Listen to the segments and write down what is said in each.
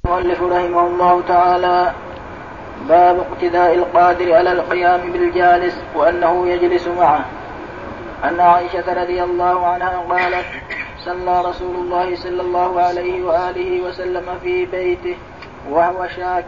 المؤلف رحمه الله تعالى: باب اقتداء القادر على القيام بالجالس وأنه يجلس معه. أن عائشة رضي الله عنها قالت: صلى رسول الله صلى الله عليه وآله وسلم في بيته وهو شاك،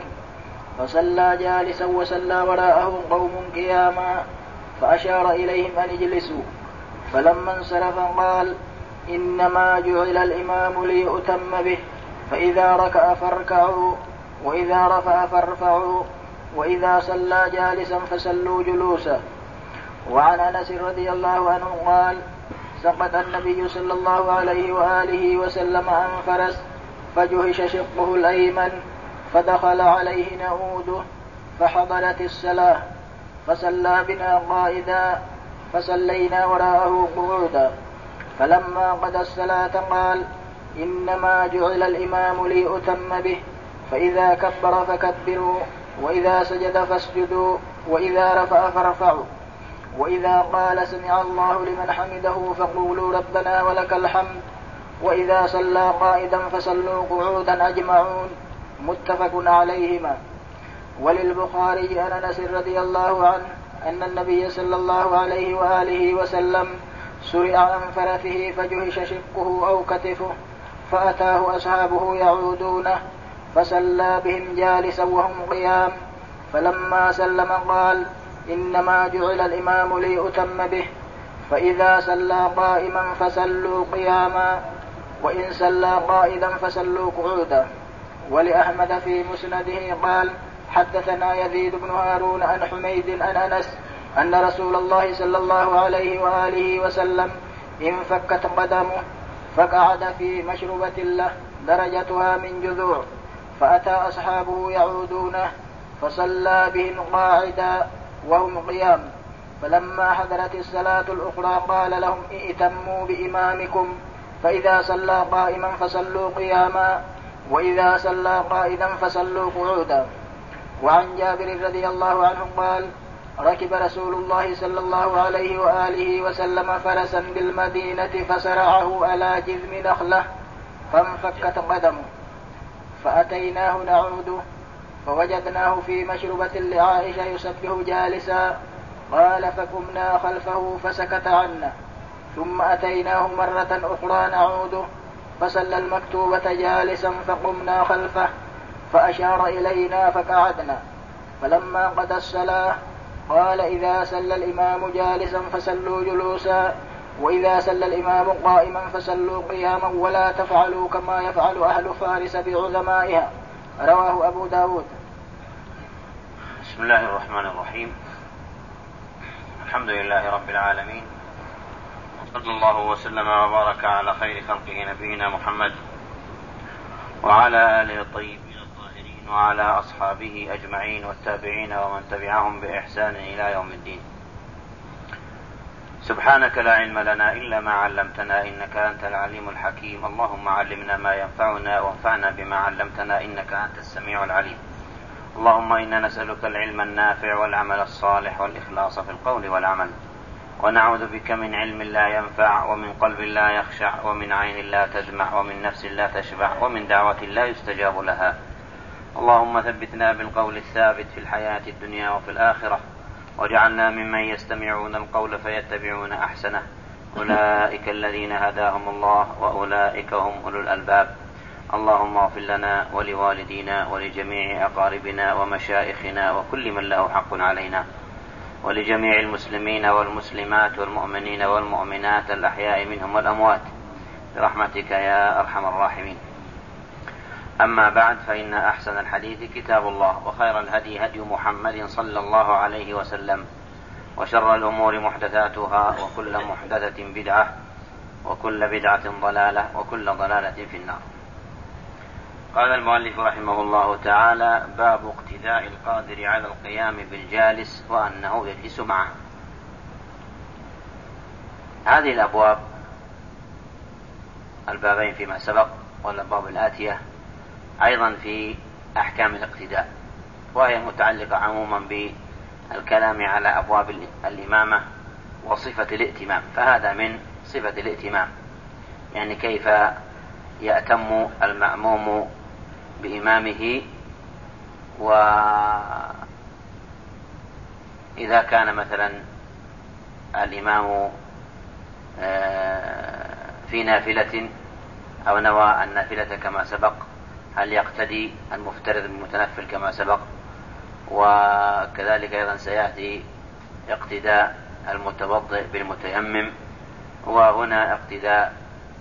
فصلى جالسا وصلى وراءه قوم قياما، فأشار إليهم أن اجلسوا، فلما انصرف قال: إنما جعل الإمام ليؤتم به، فإذا ركع فاركعوا، وإذا رفع فارفعوا، وإذا صلى جالسا فصلوا جلوسا. وعن أنس رضي الله عنه قال: سقط النبي صلى الله عليه وآله وسلم عن فرس، فجهش شقه الأيمن، فدخل عليه نعوده، فحضرت الصلاة، فصلى بنا قائدا، فصلينا وراءه قعودا، فلما قضى الصلاة قال: إنما جعل الإمام ليؤتم به، فإذا كبر فكبروا، وإذا سجد فاسجدوا، وإذا رفع فارفعوا، وإذا قال سمع الله لمن حمده فقولوا ربنا ولك الحمد، وإذا صلى قائدا فصلوا قعودا أجمعون. متفق عليهما. وللبخاري عن أنس رضي الله عنه أن النبي صلى الله عليه وآله وسلم سرع عن فرسه فجهش شقه أو كتفه، فأتاه أصحابه يعودونه، فصلى بهم جالسا وهم قيام، فلما سلم قال: إنما جعل الإمام ليؤتم به، فإذا صلى قائما فصلوا قياما، وإن صلى قائدا فصلوا قعودا. ولأحمد في مسنده قال: حدثنا يزيد بن هارون عن حميد عن أنس أن رسول الله صلى الله عليه وآله وسلم انفكت قدمه، فقعد في مشربة له درجتها من جذوع، فأتى أصحابه يعودونه، فصلى بهم قاعدا وهم قيام، فلما حضرت الصلاة الأخرى قال لهم: ائتموا بإمامكم، فإذا صلى قائما فصلوا قياما، وإذا صلى قائدا فصلوا قعودا. وعن جابر رضي الله عنه قال: ركب رسول الله صلى الله عليه وآله وسلم فرسا بالمدينة، فسرعه على جذم نخلة، فانفكت قدمه، فأتيناه نعوده، فوجدناه في مشربة لعائشة يسبح جالسا، قال: فقمنا خلفه فسكت عنا، ثم أتيناه مرة أخرى نعوده، فصلى المكتوبة جالسا، فقمنا خلفه، فأشار إلينا فقعدنا، فلما قضى الصلاة قال: إذا صلى الإمام جالسا فصلوا جلوسا، وإذا صلى الإمام قائما فصلوا قياما، ولا تفعلوا كما يفعل أهل فارس بعظمائها. رواه أبو داود. بسم الله الرحمن الرحيم. الحمد لله رب العالمين، صلى الله وسلم وبارك على خير خلقه نبينا محمد وعلى آله الطيبين الطاهرين وعلى أصحابه أجمعين والتابعين ومن تبعهم بإحسان إلى يوم الدين. سبحانك لا علم لنا إلا ما علمتنا إنك أنت العليم الحكيم. اللهم علمنا ما ينفعنا وانفعنا بما علمتنا إنك أنت السميع العليم. اللهم إنا نسألك العلم النافع والعمل الصالح والإخلاص في القول والعمل، ونعوذ بك من علم لا ينفع، ومن قلب لا يخشع، ومن عين لا تدمع، ومن نفس لا تشبع، ومن دعوة لا يستجاب لها. اللهم ثبتنا بالقول الثابت في الحياة الدنيا وفي الآخرة، واجعلنا ممن يستمعون القول فيتبعون أحسنه. أولئك الذين هداهم الله وأولئك هم أولو الألباب. اللهم اغفر لنا ولوالدينا ولجميع أقاربنا ومشائخنا وكل من له حق علينا، ولجميع المسلمين والمسلمات والمؤمنين والمؤمنات الأحياء منهم والأموات برحمتك يا أرحم الراحمين. أما بعد، فإن أحسن الحديث كتاب الله، وخير الهدي هدي محمد صلى الله عليه وسلم، وشر الأمور محدثاتها، وكل محدثة بدعة، وكل بدعة ضلالة، وكل ضلالة في النار. قال المؤلف رحمه الله تعالى: باب اقتداء القادر على القيام بالجالس وأنه يجلس معه. هذه الأبواب، البابين فيما سبق والأبواب الآتية، أيضا في أحكام الاقتداء، وهي متعلقة عموما بالكلام على أبواب الإمامة وصفة الائتمام. فهذا من صفة الائتمام، يعني كيف يأتم المأموم بإمامه، وإذا كان مثلا الإمام في نافلة أو نوى النافلة كما سبق، هل يقتدي المفترض بالمتنفل كما سبق؟ وكذلك أيضا سيأتي اقتداء المتوضئ بالمتيمم، وهنا اقتداء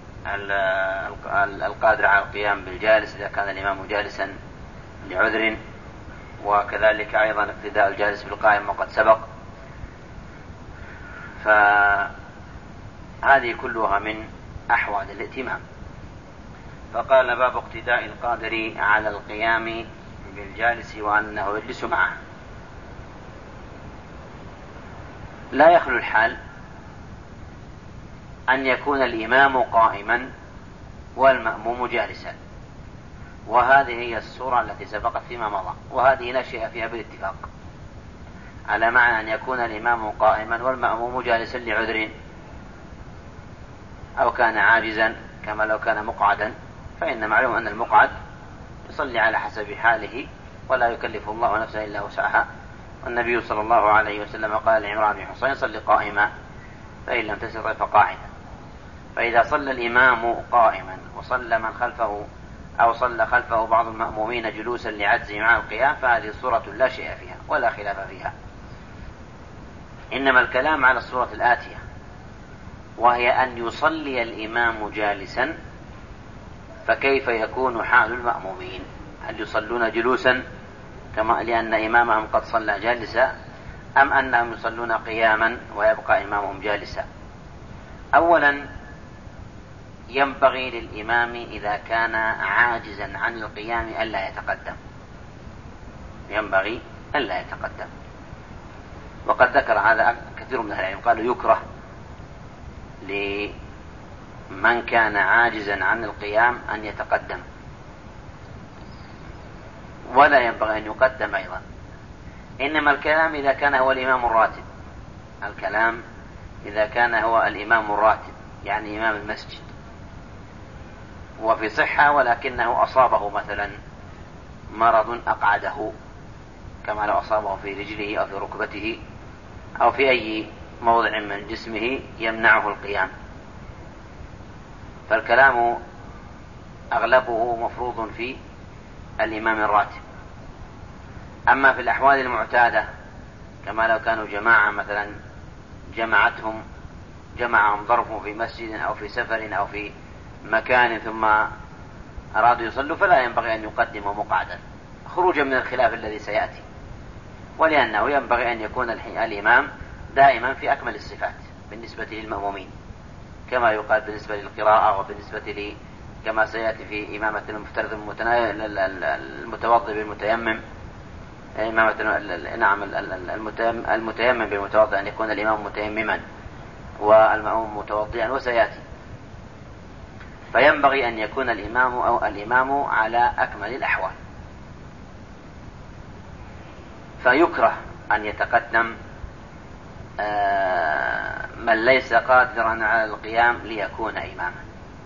القادر على القيام بالجالس إذا كان الإمام جالسا لعذر، وكذلك أيضا اقتداء الجالس بالقائم وقد سبق. فهذه كلها من أحوال الائتمام. فقال: باب اقتداء القادر على القيام بالجالس وأنه يجلس معه. لا يخلو الحال أن يكون الإمام قائما والمأموم جالسا، وهذه هي الصورة التي سبقت فيما مضى، وهذه لا شيء فيها بالاتفاق، على معنى أن يكون الإمام قائما والمأموم جالسا لعذر، أو كان عاجزا كما لو كان مقعدا، فإن معلوم أن المقعد يصلي على حسب حاله ولا يكلف الله نفسا إلا وسعها، والنبي صلى الله عليه وسلم قال لعمران بن حصين: صل قائما فإن لم تستطع فقاعدا. فإذا صلى الإمام قائما وصلى من خلفه أو صلى خلفه بعض المأمومين جلوسا لعجزه مع القيام، فهذه صورة لا شيء فيها ولا خلاف فيها، إنما الكلام على الصورة الآتية، وهي أن يصلي الإمام جالسا، فكيف يكون حال المأمومين؟ هل يصلون جلوسا كما لأن إمامهم قد صلى جالسا، أم أنهم يصلون قياما ويبقى إمامهم جالسا؟ أولا، ينبغي للإمام إذا كان عاجزا عن القيام ألا يتقدم، ينبغي ألا يتقدم، وقد ذكر هذا كثير من أهل العلم، قالوا يكره لمن كان عاجزا عن القيام أن يتقدم، ولا ينبغي أن يقدم أيضا. إنما الكلام إذا كان هو الإمام الراتب، الكلام إذا كان هو الإمام الراتب يعني إمام المسجد وفي صحة، ولكنه أصابه مثلا مرض أقعده، كما لو أصابه في رجله أو في ركبته أو في أي موضع من جسمه يمنعه القيام، فالكلام أغلبه مفروض في الإمام الراتب. أما في الأحوال المعتادة كما لو كانوا جماعة مثلا جمعهم ظرف في مسجد أو في سفر أو في مكان ثم أرادوا يصلوا، فلا ينبغي أن يقدموا مقعدا خروجا من الخلاف الذي سيأتي، ولأنه ينبغي أن يكون الإمام دائما في أكمل الصفات بالنسبة للمأمومين، كما يقال بالنسبة للقراءة وبالنسبة كما سيأتي في إمامة المفترض المتوضئ بالمتيمم، المتيمم بالمتوضئ أن يكون الإمام متيمما والمأموم متوضئا، وسيأتي. فينبغي أن يكون الإمام على أكمل الأحوال، فيكره أن يتقدم من ليس قادرا على القيام ليكون إماما.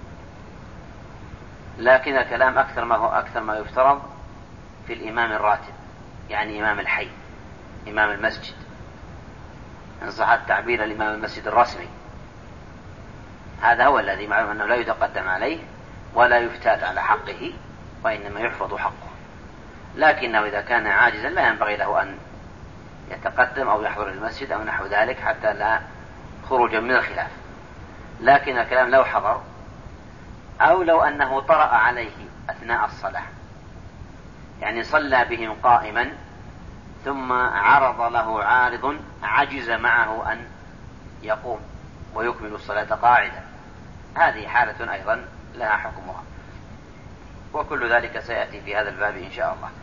لكن الكلام أكثر ما يفترض في الإمام الراتب، يعني إمام الحي، إمام المسجد، إن صح التعبير الإمام المسجد الرسمي، هذا هو الذي معلوم أنه لا يتقدم عليه ولا يفتات على حقه، وإنما يحفظ حقه. لكنه إذا كان عاجزا لا ينبغي له أن يتقدم أو يحضر المسجد أو نحو ذلك حتى لا خروجا من الخلاف. لكن الكلام لو حضر أو لو أنه طرأ عليه أثناء الصلاة، يعني صلى بهم قائما ثم عرض له عارض عجز معه أن يقوم ويكمل الصلاة قاعدا، هذه حالة أيضا لها حكمها، وكل ذلك سيأتي في هذا الباب إن شاء الله.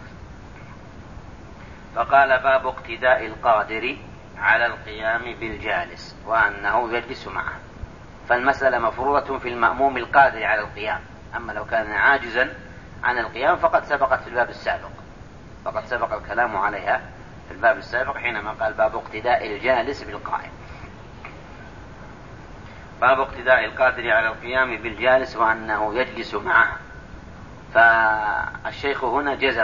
فقال: باب اقتداء القادر على القيام بالجالس وأنه يجلس معه. فالمسألة مفروضة في المأموم القادر على القيام، أما لو كان عاجزا عن القيام فقد سبقت في الباب السابق، فقد سبق الكلام عليها في الباب السابق حينما قال: باب اقتداء الجالس بالقائم. باب اقتداء القادر على القيام بالجالس وأنه يجلس معه. فالشيخ هنا جزم،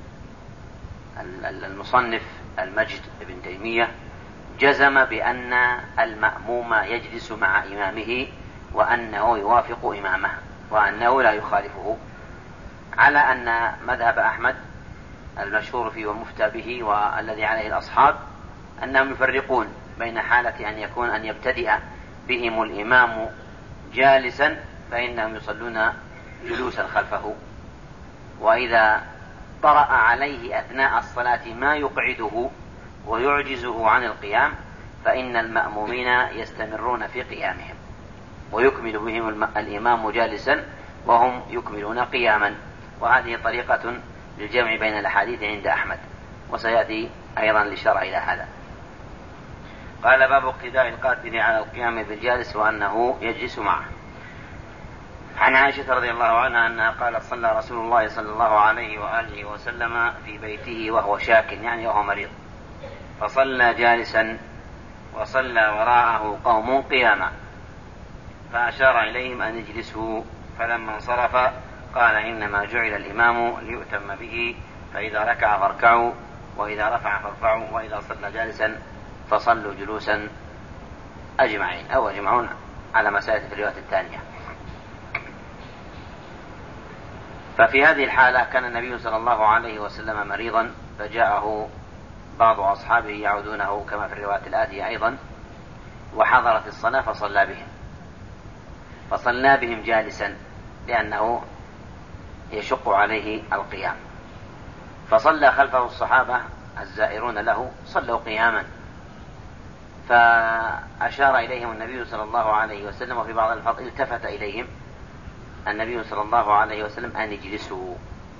المصنف المجد ابن تيمية جزم بأن المأموم يجلس مع إمامه وأنه يوافق إمامه وأنه لا يخالفه، على أن مذهب أحمد المشهور فيه والمفتى به والذي عليه الأصحاب أنهم يفرقون بين حالة أن يبتدئ بهم الإمام جالسا فإنهم يصلون جلوسا خلفه، وإذا طرأ عليه أثناء الصلاة ما يقعده ويعجزه عن القيام فإن المأمومين يستمرون في قيامهم ويكمل بهم الإمام جالسا وهم يكملون قياما. وهذه طريقة للجمع بين الأحاديث عند أحمد، وسيأتي أيضا الإشارة إلى هذا. قال: باب اقتداء القادر على القيام بالجالس وأنه يجلس معه. عن عائشة رضي الله عنها أنها قالت: صلى رسول الله صلى الله عليه وآله وسلم في بيته وهو شاك، يعني وهو مريض، فصلى جالسا وصلى وراءه قوم قياما، فأشار إليهم أن يجلسوا، فلما انصرف قال: إنما جعل الإمام ليؤتم به، فإذا ركع فاركعوا، وإذا رفع فارفعوا، وإذا صلى جالسا فصلوا جلوسا أجمعين، أو أجمعون على مسائل في الرواية الثانية. ففي هذه الحالة كان النبي صلى الله عليه وسلم مريضا، فجاءه بعض أصحابه يعودونه كما في الرواية الآتية أيضا، وحضرت الصلاة فصلى بهم جالسا لأنه يشق عليه القيام، فصلى خلفه الصحابة الزائرون له صلوا قياما، فأشار إليهم النبي صلى الله عليه وسلم، وفي بعض الفضل التفت إليهم النبي صلى الله عليه وسلم أن يجلسوا،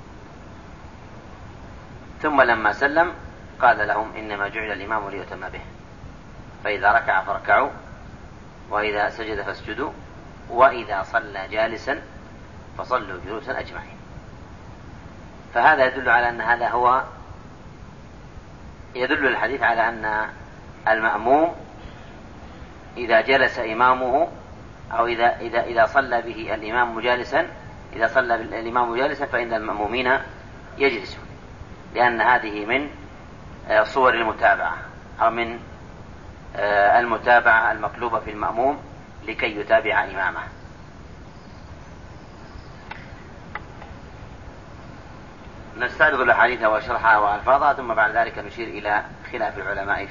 ثم لما سلم قال لهم: إنما جعل الإمام ليؤتم به، فإذا ركع فاركعوا، وإذا سجد فاسجدوا، وإذا صلى جالسا فصلوا جلوسا أجمعين. فهذا يدل على أن هذا هو يدل الحديث على أن المأموم إذا جلس إمامه، أو إذا صلى به الإمام جالسا، إذا صلى الإمام جالسا فإن المأمومين يجلسون، لأن هذه من صور المتابعة، أو من المتابعة المطلوبة في المأموم لكي يتابع إمامه. نستعرض الأحاديث وشرحها وألفاظها، ثم بعد ذلك نشير إلى خلاف العلماء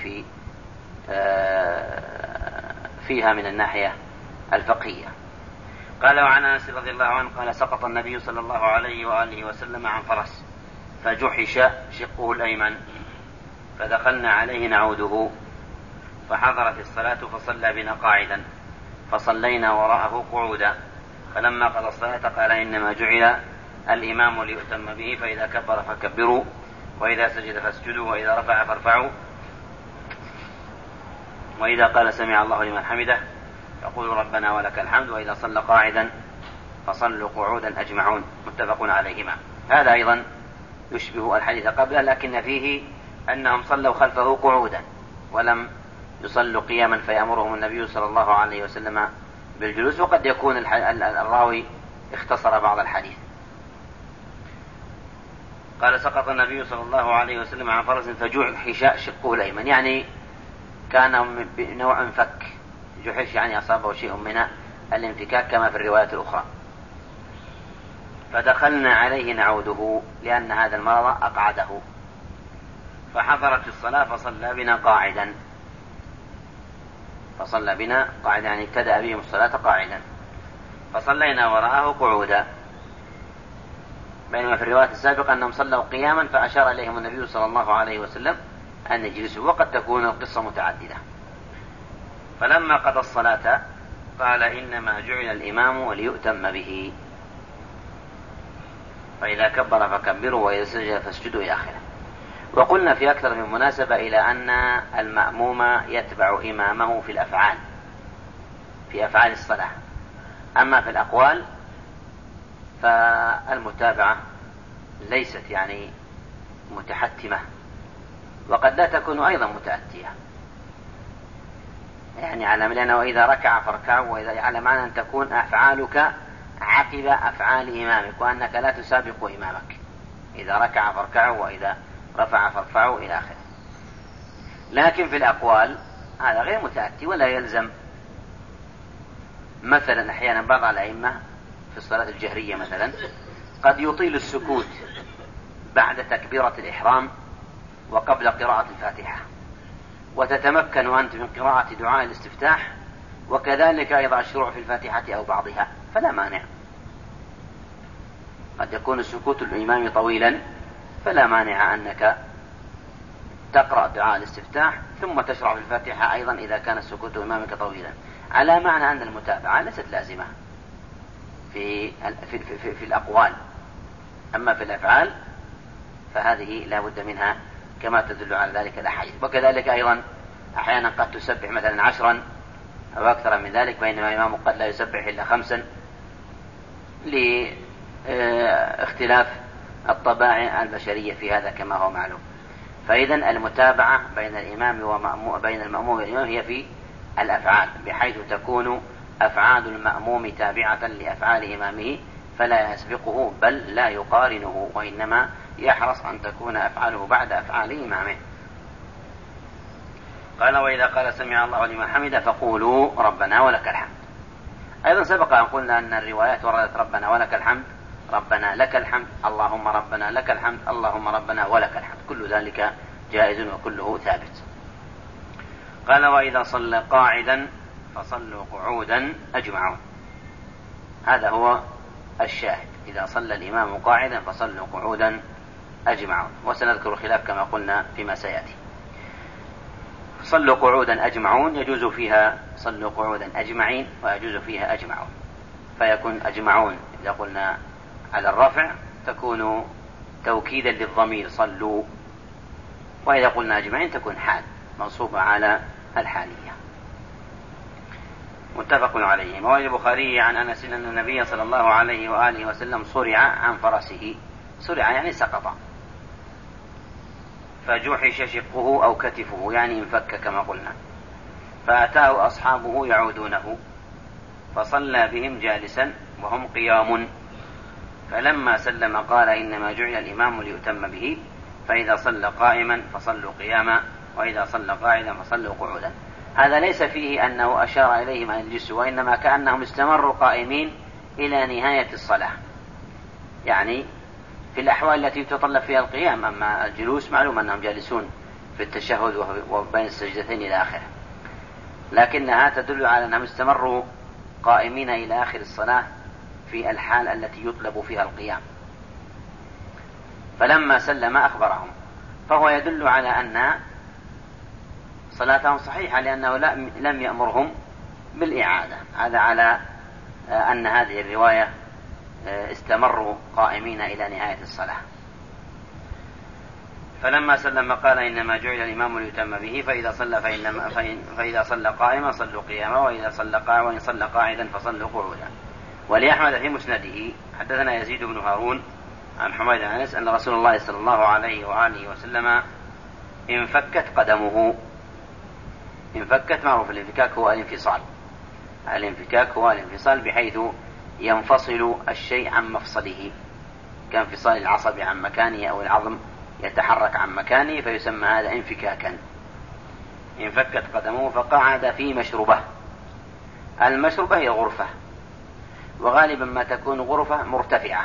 فيها من الناحية الفقهية. قال: وعن أنس رضي الله عنه قال: سقط النبي صلى الله عليه وآله وسلم عن فرس، فجحش شقه الأيمن، فدخلنا عليه نعوده، فحضرت الصلاة فصلى بنا قاعدا، فصلينا وراءه قعودا، فلما قضى الصلاة قال: إنما جعل الإمام ليؤتم به، فإذا كبر فكبروا، وإذا سجد فاسجدوا، وإذا رفع فارفعوا، وإذا قال سمع الله لمن حمده فقولوا ربنا ولك الحمد، وإذا صلى قاعدا فصلوا قعودا أجمعون، متفق عليهما. هذا أيضا يشبه الحديث قبله، لكن فيه أنهم صلوا خلفه قعودا ولم يصلوا قياما فيأمرهم النبي صلى الله عليه وسلم بالجلوس، وقد يكون الراوي اختصر بعض الحديث. قال: سقط النبي صلى الله عليه وسلم عن فرس فجحش شقه الأيمن، يعني كان بنوع فك، جحش يعني أصابه شيء من الانفكاك كما في الروايات الأخرى، فدخلنا عليه نعوده لأن هذا المرض أقعده، فحضرت الصلاة فصلى بنا قاعدا، يعني ابتدأ بهم الصلاة قاعدا، فصلينا وراءه قعودا، بينما في الرواية السابقة أنهم صلوا قياما فأشار إليهم النبي صلى الله عليه وسلم أن يجلسوا، وقد تكون القصة متعددة. فلما قضى الصلاة قال: إنما جعل الإمام ليؤتم به، فإذا كبر فكبروا، وإذا سجد فاسجدوا، إلى آخره. وقلنا في أكثر من مناسبة إلى أن المأموم يتبع إمامه في الأفعال، في أفعال الصلاة، أما في الأقوال فالمتابعة ليست يعني متحتمة، وقد لا تكون أيضا متأتية، يعني على لأنه إذا ركع فاركعوا، وإذا على معنى أن تكون أفعالك عقب أفعال إمامك، وأنك لا تسابق إمامك، إذا ركع فاركعوا وإذا رفع فارفعوا إلى آخره. لكن في الأقوال هذا غير متأتي ولا يلزم. مثلا أحيانا بعض الأئمة في الصلاة الجهرية مثلا قد يطيل السكوت بعد تكبيرة الإحرام وقبل قراءة الفاتحة، وتتمكن أنت من قراءة دعاء الاستفتاح وكذلك أيضا الشروع في الفاتحة أو بعضها، فلا مانع. قد يكون السكوت الإمام طويلا، فلا مانع أنك تقرأ دعاء الاستفتاح ثم تشرع في الفاتحة أيضا إذا كان السكوت إمامك طويلا، على معنى أن المتابعة ليست لازمة في الأقوال. أما في الأفعال فهذه لا بد منها كما تدل على ذلك الأحاديث. وكذلك أيضا أحيانا قد تسبح مثلا 10 أو أكثر من ذلك، بينما الإمام قد لا يسبح إلا 5 لاختلاف الطباع البشرية في هذا كما هو معلوم. فإذا المتابعة بين الإمام وبين المأموم والإمام هي في الأفعال، بحيث تكون أفعال المأموم تابعة لأفعال إمامه فلا يسبقه بل لا يقارنه، وإنما يحرص أن تكون أفعاله بعد أفعال إمامه. قال وإذا قال سمع الله لمن حمده فقولوا ربنا ولك الحمد. أيضا سبق أن قلنا أن الروايات وردت ربنا ولك الحمد، ربنا لك الحمد، اللهم ربنا لك الحمد، اللهم ربنا ولك الحمد، كل ذلك جائز وكله ثابت. قال وإذا صلى قاعدا فصلوا قعودا أجمعون. هذا هو الشاهد، إذا صلى الإمام قاعدا فصلوا قعودا أجمعون، وسنذكر خلاف كما قلنا فيما سيأتي. صلوا قعودا أجمعون يجوز فيها صلوا قعودا أجمعين، ويجوز فيها أجمعون، فيكون أجمعون إذا قلنا على الرفع تكون توكيدا للضمير صلوا، وإذا قلنا أجمعين تكون حال منصوبة على الحالية. متفق عليه. رواه البخاري عن أنس أن النبي صلى الله عليه وآله وسلم صرع عن فرسه، صرع يعني سقط، فجحش شقه أو كتفه يعني انفك كما قلنا، فأتاه أصحابه يعودونه فصلى بهم جالسا وهم قيام، فلما سلم قال إنما جعل الإمام ليؤتم به، فإذا صلى قائما فصلوا قياما، وإذا صلى قاعدا فصلوا قعودا. هذا ليس فيه أنه أشار إليهم أن يجلسوا، وإنما كأنهم استمروا قائمين إلى نهاية الصلاة، يعني في الأحوال التي يتطلب فيها القيام. أما الجلوس معلوم أنهم جالسون في التشهد وبين السجدتين إلى آخره، لكنها تدل على أنهم استمروا قائمين إلى آخر الصلاة في الحال التي يطلب فيها القيام. فلما سلم أخبرهم، فهو يدل على أن صلاتهم صحيحة لأنه لم يأمرهم بالإعادة. هذا على أن هذه الرواية استمروا قائمين إلى نهاية الصلاة. فلما سلم قال إنما جعل الإمام ليؤتم به، فإذا صلى قائما صلوا قياما، وإن صلى قاعدا فصلوا قعودا. ولأحمد في مسنده حدثنا يزيد بن هارون عن حميد بن أنس أن رسول الله صلى الله عليه وآله وسلم انفكت قدمه. انفكت معروف، الانفكاك هو الانفصال، الانفكاك هو الانفصال بحيث ينفصل الشيء عن مفصله، كانفصال العصب عن مكانه أو العظم يتحرك عن مكانه، فيسمى هذا انفكاكا. انفكت قدمه فقعد في مشربة. المشربة هي غرفة، وغالبا ما تكون غرفة مرتفعة،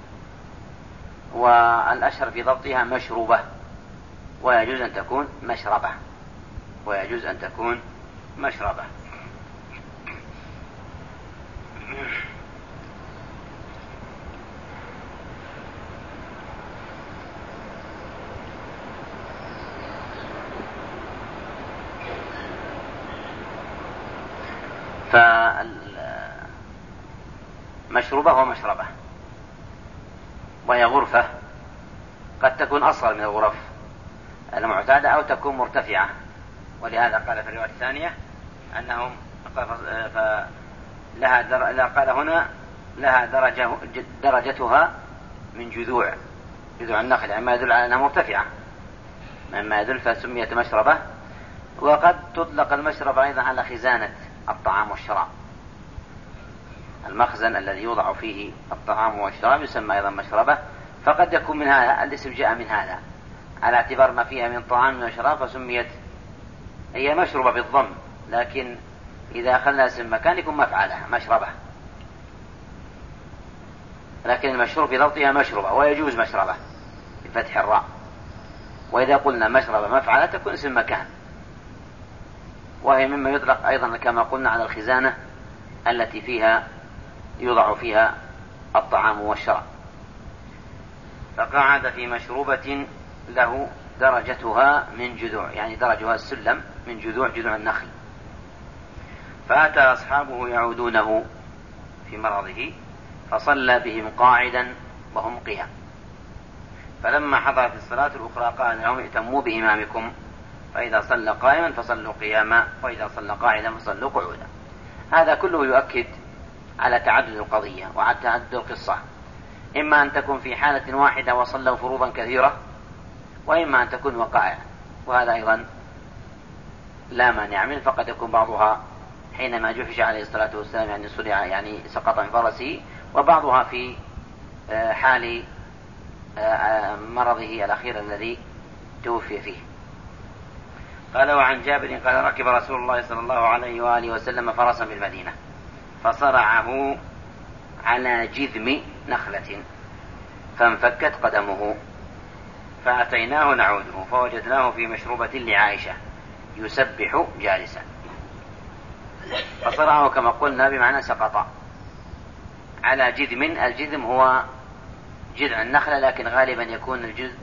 والأشهر في ضبطها مشروبة، ويجوز أن تكون مشربة، ويجوز أن تكون مشربة. فالمشروبة ومشربة، وهي غرفة قد تكون أصغر من الغرف المعتادة أو تكون مرتفعة، ولهذا قال في الرواية الثانية أنهم قال هنا لها درجتها من جذوع النخل، يعني ما يدل على أنها مرتفعة، مما يدل فسميت مشربة. وقد تطلق المشربة أيضا على خزانة الطعام والشراب. المخزن الذي يوضع فيه الطعام والشراب يسمى أيضا مشربة، فقد يكون من هذا الاسم جاء من هذا على اعتبار ما فيها من طعام وشراب فسميت هي مشربة بالضم، لكن إذا أخذنا اسم مكان يكون مفعلة مشربة، لكن المشروب في ضبطها مشربة ويجوز مشربة بفتح الراء. وإذا قلنا مشربة مفعلة تكون اسم مكان، وهي مما يطلق أيضا كما قلنا على الخزانة التي فيها يوضع فيها الطعام والشراب. فقعد في مشروبة له درجتها من جذوع، يعني درجها السلم من جذوع النخل. فأتى أصحابه يعودونه في مرضه فصلى بهم قاعدا وهم قيام، فلما حضرت الصلاة الأخرى قال لهم ائتموا بإمامكم، فإذا صلى قائما فصلوا قياما، وإذا صلى قاعدا فصلوا قعودا. هذا كله يؤكد على تعدد القضية وعلى تعدد القصة، إما أن تكون في حالة واحدة وصلوا فروضا كثيرة، وإما أن تكون وقائع، وهذا أيضا لا مانع منه، فقد يكون بعضها حينما جحش عليه الصلاة والسلام يعني صلع يعني سقط من فرسه، وبعضها في حال مرضه الأخير الذي توفي فيه. قال وعن جابر قال ركب رسول الله صلى الله عليه وآله وسلم فرسا بالمدينة فصرعه على جذم نخلة فانفكت قدمه، فأتيناه نعوده فوجدناه في مشروبة لعائشة يسبح جالسا. فصرعه كما قلنا بمعنى سقط على جذم، الجذم هو جذع النخلة، لكن غالبا يكون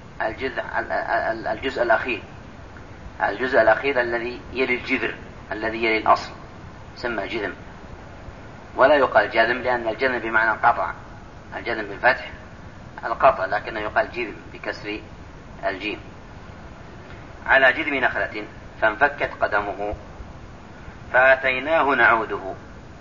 الجزء الأخير الذي يلي الجذر الذي يلي الأصل سمى جذم، ولا يقال جذم لأن الجذم بمعنى القطع، الجذم بالفتح القطع، لكنه يقال جذم بكسر الجيم. على جذم نخلة فانفكت قدمه فأتيناه نعوده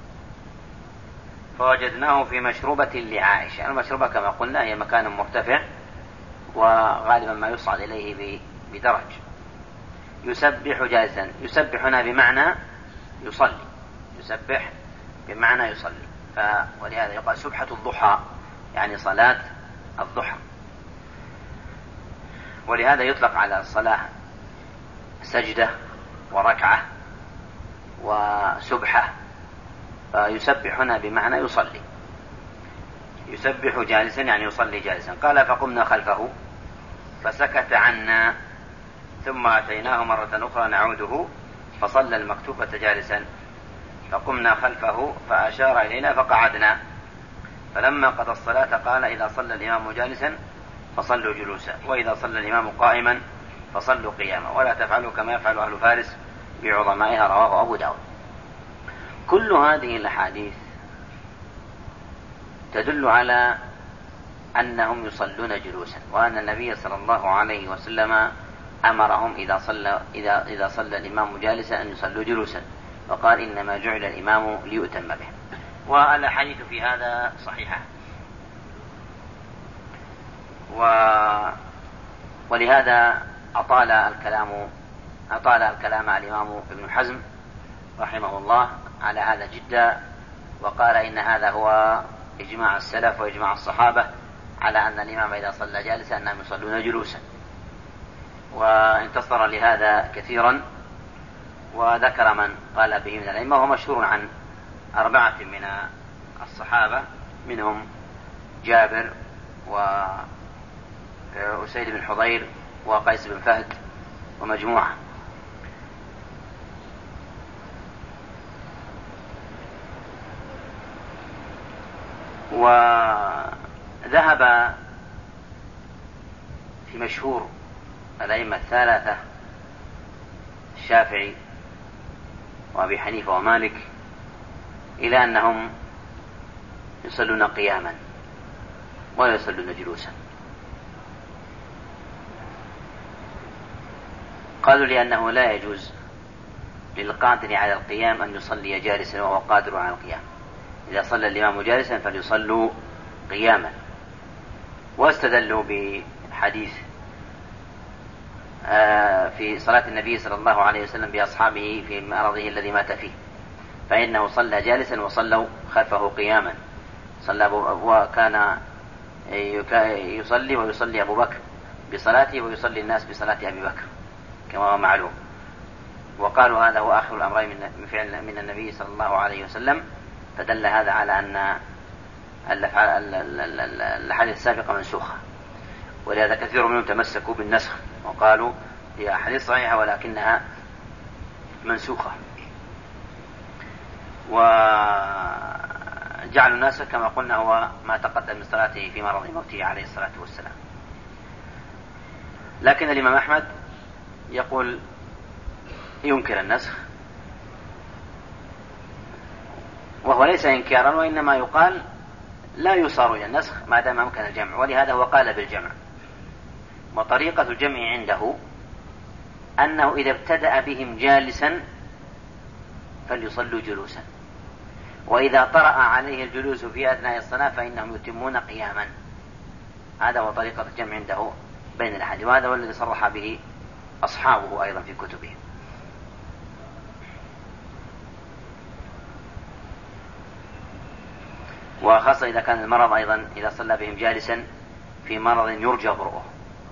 فوجدناه في مشروبة لعائشة. المشروبة كما قلنا هي مكان مرتفع وغالبا ما يصعد إليه بدرج. يسبح جالسا، يسبح هنا بمعنى يصلي، يسبح بمعنى يصلي، ولهذا يقال سبحة الضحى يعني صلاة الضحى. ولهذا يطلق على الصلاة سجدة وركعة وسبحة، فيسبح هنا بمعنى يصلي، يسبح جالسا يعني يصلي جالسا. قال فقمنا خلفه فسكت عنا ثم أتيناه مرة أخرى نعوده فصلى المكتوبة جالسا، فقمنا خلفه فأشار إلينا فقعدنا، فلما قضى الصلاة قال إذا صلى الإمام جالسا فصلوا جلوسا، وإذا صلى الإمام قائما فصلوا قياما، ولا تفعلوا كما يفعل أهل فارس بعظمائها. رواه أبو داود. كل هذه الأحاديث تدل على أنهم يصلون جلوسا، وأن النبي صلى الله عليه وسلم أمرهم إذا صلى الإمام جالسا أن يصلوا جلوسا، وقال إنما جعل الإمام ليؤتم به. والأحاديث في هذا صحيحة، ولهذا أطال الكلام الإمام ابن حزم رحمه الله على هذا جدا، وقال إن هذا هو إجماع السلف وإجماع الصحابة على أن الإمام إذا صلى جالسا أنهم يصلون جلوسا، وانتصر لهذا كثيرا، وذكر من قال به من الأئمة، وهو مشهور عن 4 من الصحابة منهم جابر وأسيد بن حضير وقيس بن فهد ومجموعة. وذهب في مشهور الأئمة الثلاثة الشافعي وأبي حنيفة ومالك إلى أنهم يصلون قياما ولا يصلون جلوسا. قالوا لأنه لا يجوز للقادر على القيام أن يصلي جالسا وهو قادر على القيام، إذا صلى الإمام جالسا فليصلوا قياما. واستدلوا بحديث في صلاة النبي صلى الله عليه وسلم بأصحابه في مرضه الذي مات فيه، فإنه صلى جالسا وصلوا خلفه قياما وكان يصلي ويصلي أبو بكر بصلاته ويصلي الناس بصلاة أبي بكر كما هو معلوم. وقالوا هذا هو آخر الأمرين من النبي صلى الله عليه وسلم، فدل هذا على أن الأحاديث السابقة منسوخة، ولهذا كثير منهم تمسكوا بالنسخ وقالوا هي أحاديث صحيحة ولكنها منسوخة، وجعلوا الناس كما قلنا هو ما تقدم من صلاته في مرض موته عليه الصلاة والسلام. لكن الإمام أحمد يقول ينكر النسخ، وهو ليس إنكارا، وإنما يقال لا يصار إلى النسخ ما دام أمكن الجمع، ولهذا هو قال بالجمع. وطريقة الجمع عنده أنه إذا ابتدأ بهم جالسا فليصلوا جلوسا، وإذا طرأ عليه الجلوس في أثناء الصلاة فإنهم يتمون قياما. هذا هو طريقة الجمع عنده بين الأحاديث، وهذا هو الذي صرح به أصحابه أيضا في كتبهم. وخاصة إذا كان المرض أيضا إذا صلى بهم جالسا في مرض يرجى برؤه.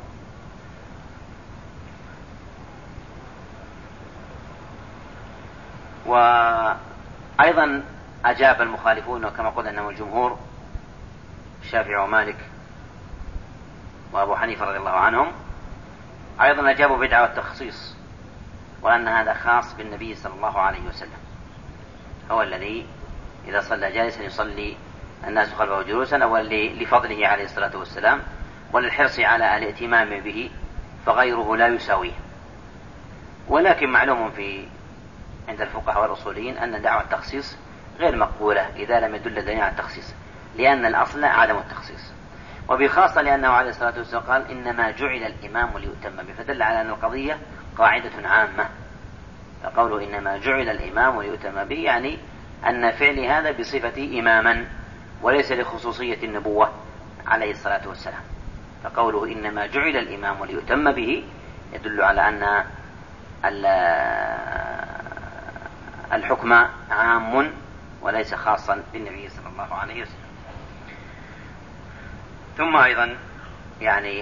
وأيضا أجاب المخالفون، وكما قلنا أنهم الجمهور الشافعي ومالك وأبو حنيفة رضي الله عنهم، أيضا أجابوا بدعوى التخصيص، وأن هذا خاص بالنبي صلى الله عليه وسلم، هو الذي إذا صلى جالسا يصلي الناس خلفه جلوسا، أولا لفضله عليه الصلاة والسلام وللحرص على الائتمام به، فغيره لا يساويه. ولكن معلوم عند الفقهاء والأصوليين أن دعوى التخصيص غير مقبولة إذا لم يدل دليل على التخصيص، لأن الأصل عدم التخصيص، وبخاصة لأنه عليه الصلاة والسلام قال إنما جعل الإمام ليؤتم به، فدل على أن القضية قاعدة عامة. فقوله إنما جعل الإمام ليؤتم به يعني أن فعل هذا بصفة إماما وليس لخصوصية النبوة عليه الصلاة والسلام. فقوله إنما جعل الإمام ليؤتم به يدل على أن الحكم عام وليس خاصا بالنبي صلى الله عليه وسلم. ثم أيضا يعني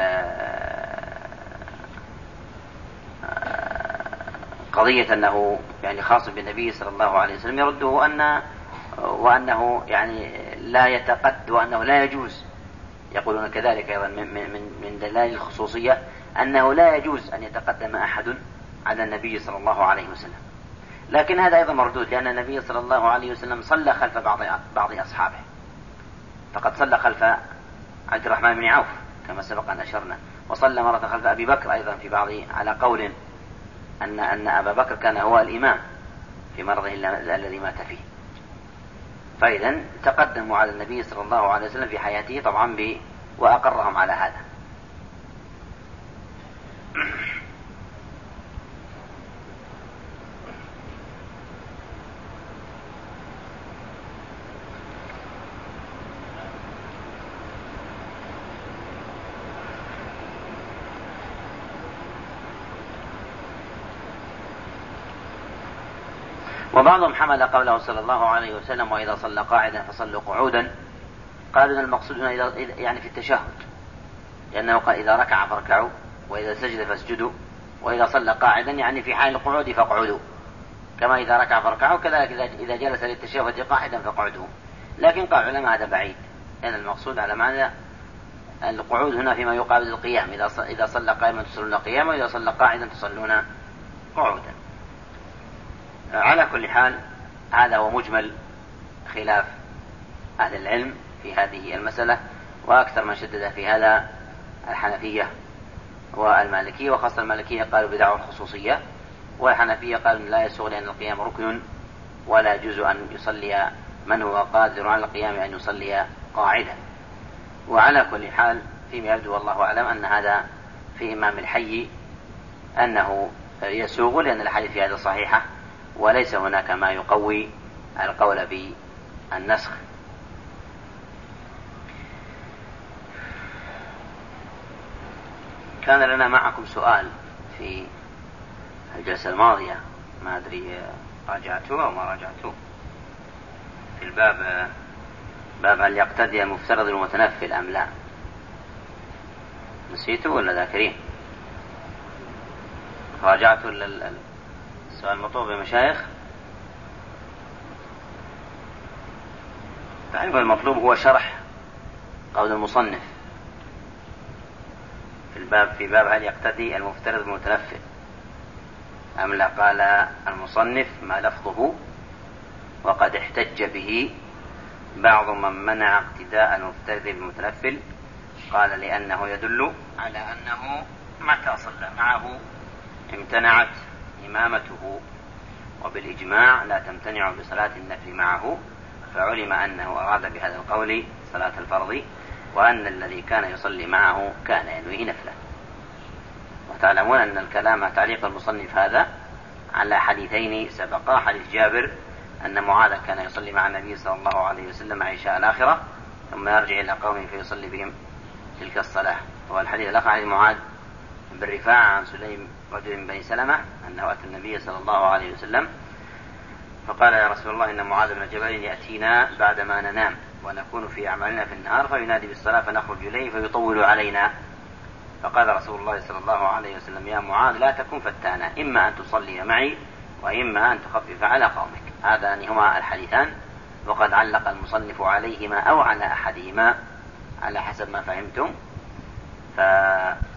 قضية أنه يعني خاص بالنبي صلى الله عليه وسلم يرده وأنه يعني لا يتقد وأنه لا يجوز. يقولون كذلك أيضا من دلائل الخصوصية أنه لا يجوز أن يتقدم أحد على النبي صلى الله عليه وسلم، لكن هذا أيضا مردود، لأن النبي صلى الله عليه وسلم صلى خلف بعض أصحابه، فقد صلى خلف عبد الرحمن بن عوف كما سبق أن أشرنا، وصلى مرة خلف أبي بكر أيضا في بعض على قول أن أبا بكر كان هو الإمام في مرضه الذي مات فيه. فإذا تقدموا على النبي صلى الله عليه وسلم في حياته طبعا وأقرهم على هذا. وبعضهم حمل قوله صلى الله عليه وسلم وإذا صلى قاعدا فصلوا قعودا، قالوا أن المقصود هنا يعني في التشهد، لأنه قال إذا ركع فاركعوا وإذا سجد فاسجدوا، وإذا صلى قاعدا يعني في حال القعود فاقعدوا، كما إذا ركع فاركعوا كذلك إذا جلس للتشهد قاعدا فاقعدوا. لكن قال العلماء هذا بعيد، لأن المقصود على معنى القعود هنا فيما يقابل القيام، إذا صلى قائما تصلون قياما وإذا صلى قاعدا تصلون قعودا. على كل حال هذا هو مجمل خلاف أهل العلم في هذه المسألة، وأكثر من شدد في هذا الحنفية والمالكية، وخاصة المالكية قالوا بدعوى الخصوصية، والحنفية قالوا لا يسوغ لأن القيام ركن ولا يجوز أن يصلي من هو قادر على القيام أن يصلي قاعدا. وعلى كل حال فيما يبدو والله أعلم أن هذا في إمام الحي أنه يسوغ، لأن الحديث في هذا صحيحة وليس هناك ما يقوي القول بالنسخ. كان لنا معكم سؤال في الجلسة الماضية، ما أدري راجعته أو ما راجعته. في الباب باب هل يقتدي المفترض المتنفل أم لا؟ نسيته ولا ذاكرين؟ راجعتوا السؤال المطلوب يا مشايخ؟ تعرف المطلوب هو شرح قول المصنف في باب هل يقتدي المفترض المتنفل أم لا. قال المصنف ما لفظه وقد احتج به بعض من منع اقتداء المفترض المتنفل. قال لأنه يدل على أنه متى صلى معه امتنعت إمامته، وبالإجماع لا تمتنع بصلاة النفل معه، فعلم أنه أراد بهذا القول صلاة الفرض، وأن الذي كان يصلي معه كان ينويه نفلا. وتعلمون أن الكلام تعليق المصنف هذا على حديثين سبقا، حديث جابر أن معاذ كان يصلي مع النبي صلى الله عليه وسلم عشاء الآخرة ثم يرجع إلى قومه فيصلي بهم تلك الصلاة، والحديث الآخر عن معاذ بن رفاعة عن سليم رجل من بني سلمة أنه أتى النبي صلى الله عليه وسلم فقال يا رسول الله إن معاذ بن جبل يأتينا بعدما ننام ونكون في أعمالنا في النهار فينادي بالصلاة فنخرج إليه فيطول علينا، فقال رسول الله صلى الله عليه وسلم يا معاذ لا تكن فتانا، إما أن تصلي معي وإما أن تخفف على قومك. هذان هما الحديثان، وقد علق المصنف عليهما أو على أحدهما على حسب ما فهمتم.